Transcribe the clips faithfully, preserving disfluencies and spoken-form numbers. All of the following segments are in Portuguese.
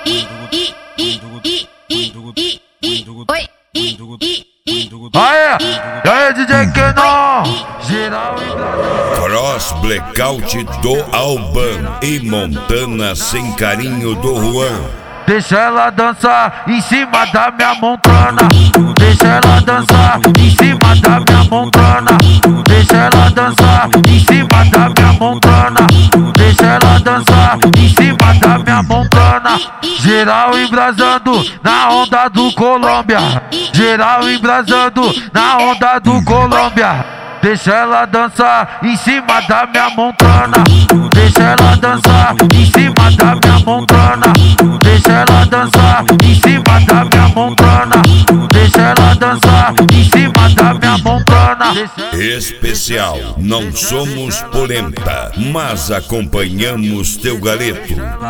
Aê, e aí D J Kenon, geral Cross Blackout do Alban e Montana sem carinho do Juan. Deixa ela dançar em cima da minha Montana. Deixa ela dançar em cima da minha Montana. Deixa ela dançar em cima da minha Montana. Deixa ela dançar em cima da minha Montana. Geral embrasando na onda do Colômbia. Geral embrasando na onda do Colômbia. Deixa ela dançar em cima da minha Montana. Deixa ela dançar em cima da minha Montana. Deixa ela dançar em cima da minha Montana. Deixa ela dançar em cima da minha Montana. Especial, não somos polenta, mas acompanhamos teu galeto.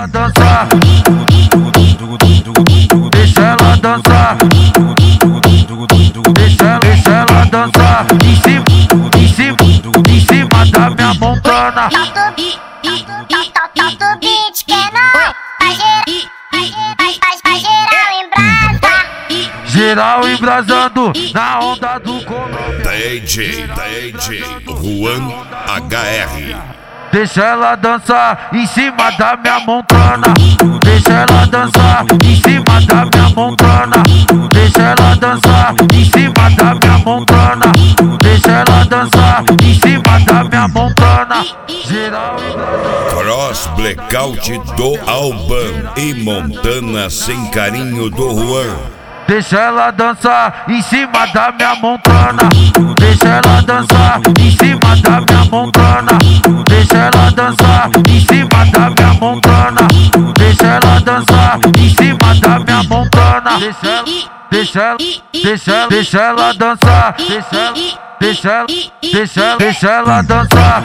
Deixa ela dançar. Deixa, deixa ela dançar em cima, em cima, em cima da minha Montana. Solta o beat, Kenon, pra geral embrasa. Geral embrasando na onda do Colômbia. D J, D J, Juan H R. Deixa ela dançar em cima da minha Montana. Deixa ela dançar em cima da minha Montana. Deixa ela dançar em cima da minha Montana. Deixa ela dançar em cima da minha Montana. Geral Cross Blackout do Alban e Montana sem carinho do Juan. Deixa ela dançar em cima da minha Montana. Deixa ela dançar em cima da minha Montana. Deixa ela dançar em cima da minha Montana. Deixa ela dançar em cima da minha Montana. Deixa ela, deixa ela, deixa ela, deixa ela dançar. Deixa ela, deixa ela, deixa ela, deixa ela dançar.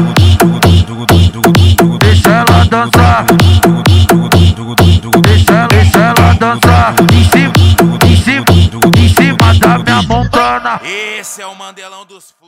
Deixa ela dançar. Deixa ela, deixa ela dançar em cima, em cima, em cima da minha Montana. Esse é o Mandelão dos